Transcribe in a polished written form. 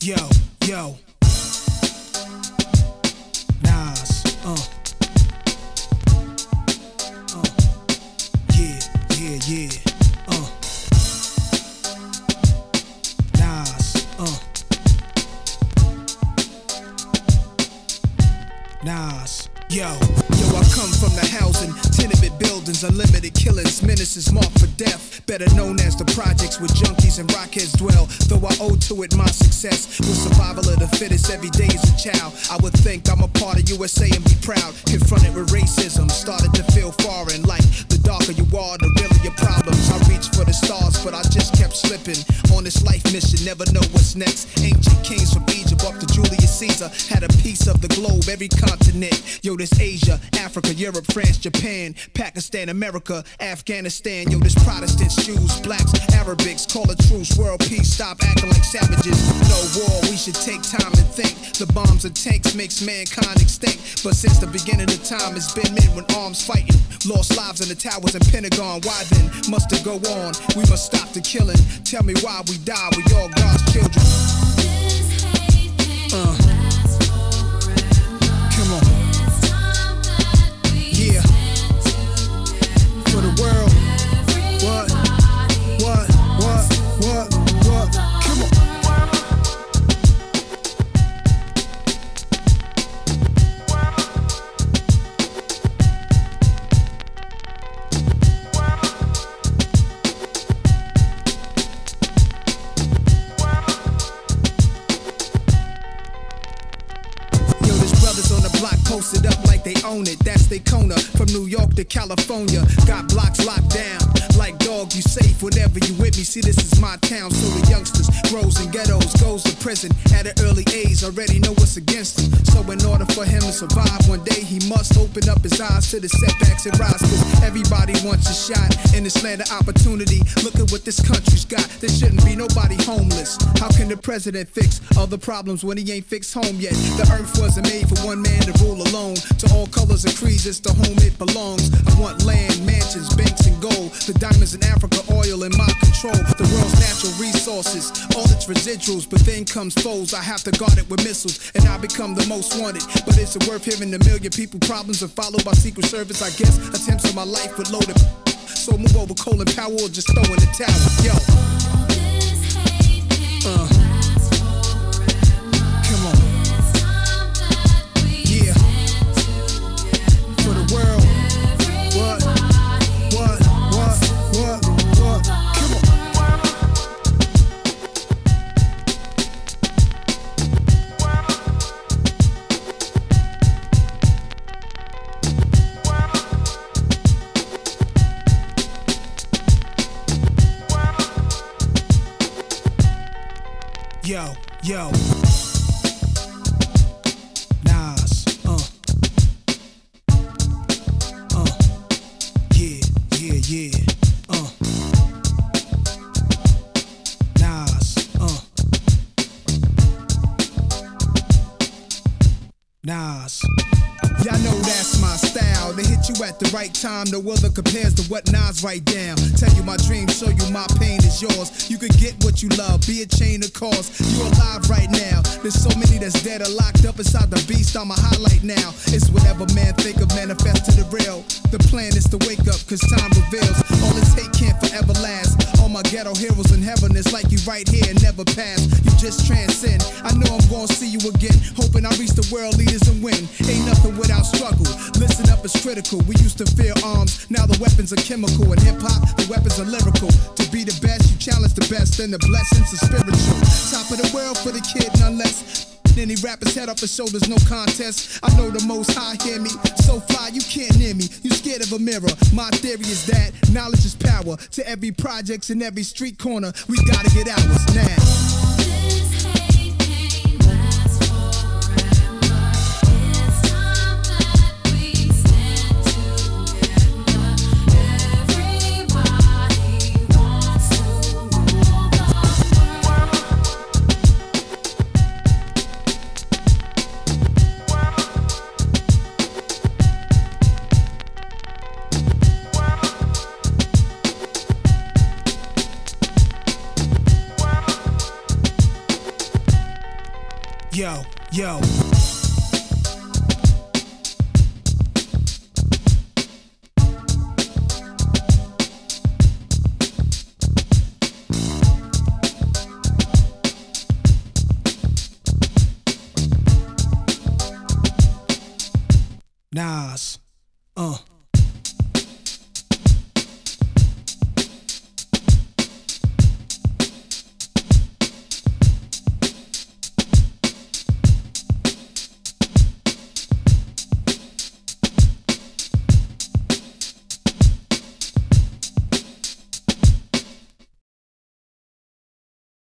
Yo, yo. Nas, yeah, yeah, yeah, Nas, Nas, yo, I come from the housing, tenement buildings, unlimited killings, menaces marked for death, better known as the projects where junkies and rockheads dwell. Though I owe to it my success, with survival of the fittest every day as a child. I would think I'm a part of USA and be proud. Confronted with racism, started to feel foreign. Like the darker you are, the realer your problems. I reached for the stars, but I just kept slipping. On this life mission, never know what's next. Ancient kings from Egypt up to Julius Caesar had a piece of the globe, every continent. Yo, this Asia, Africa, Europe, France, Japan, Pakistan, America, Afghanistan. Yo, this Protestants, Jews, blacks, Arabics, call a truce, world peace, stop acting like savages. No war, we should take time and think. The bombs and tanks makes mankind extinct. But since the beginning of time, it's been men with arms fighting. Lost lives in the towers and Pentagon. Why then must it go on? We must stop the killing. Tell me why we die, we all God's children. Come on. Yeah. For the world. What? Come on. Yo, there's brothers on the block posted up like they own it. That's Daytona, from New York to California. Got blocks locked down. Like dog, you safe whenever you with me. See, this is my town, so the youngsters grows in ghettos, goes to prison at an early age. Already know what's against him. So in order for him to survive, one day he must open up his eyes to the setbacks and rise. Cause everybody wants a shot in this land of opportunity. Look at what this country's got. There shouldn't be nobody homeless. How can the president fix all the problems when he ain't fixed home yet? The earth wasn't made for one man to rule alone. To all colors and creeds, it's the home it belongs. I want land, mansions, banks, and gold. The diamonds in Africa, oil in my control. The world's natural resources, all its residuals. But then comes foes, I have to guard it with missiles. And I become the most wanted. But is it worth hearing a million people problems are followed by Secret Service? I guess attempts on my life with loaded. So move over Colin Powell or just throw in the towel. Yo. Come on. Yeah. For the world. What? Come on. Yo. Nas, yeah. Nas. Y'all know that's my style. To hit you at the right time, no other compares to what Nas write down. Tell you my dreams, show you my pain is yours. You can get what you love, be a chain of cause. You alive right now. There's so many that's dead or locked up inside the beast. I'm a highlight now. It's whatever man think of, manifest to the real. The plan is to wake up, cause time reveals. All this hate can't forever last. All my ghetto heroes in heaven, it's like you right here and never pass. You just transcend. I know I'm gonna see you again, hoping I reach the world leaders and win. Ain't nothing without struggle. Listen up, it's critical. We used to fear arms, now the weapons are chemical. In hip-hop, the weapons are lyrical. To be the best, you challenge the best, then the blessings are spiritual. Top of the world for the kid, none less. Any rapper's head off his shoulders, no contest. I know the most high hear me. So fly, you can't near me. You scared of a mirror. My theory is that knowledge is power. To every projects in every street corner, we gotta get ours now. yo, yo. Nas,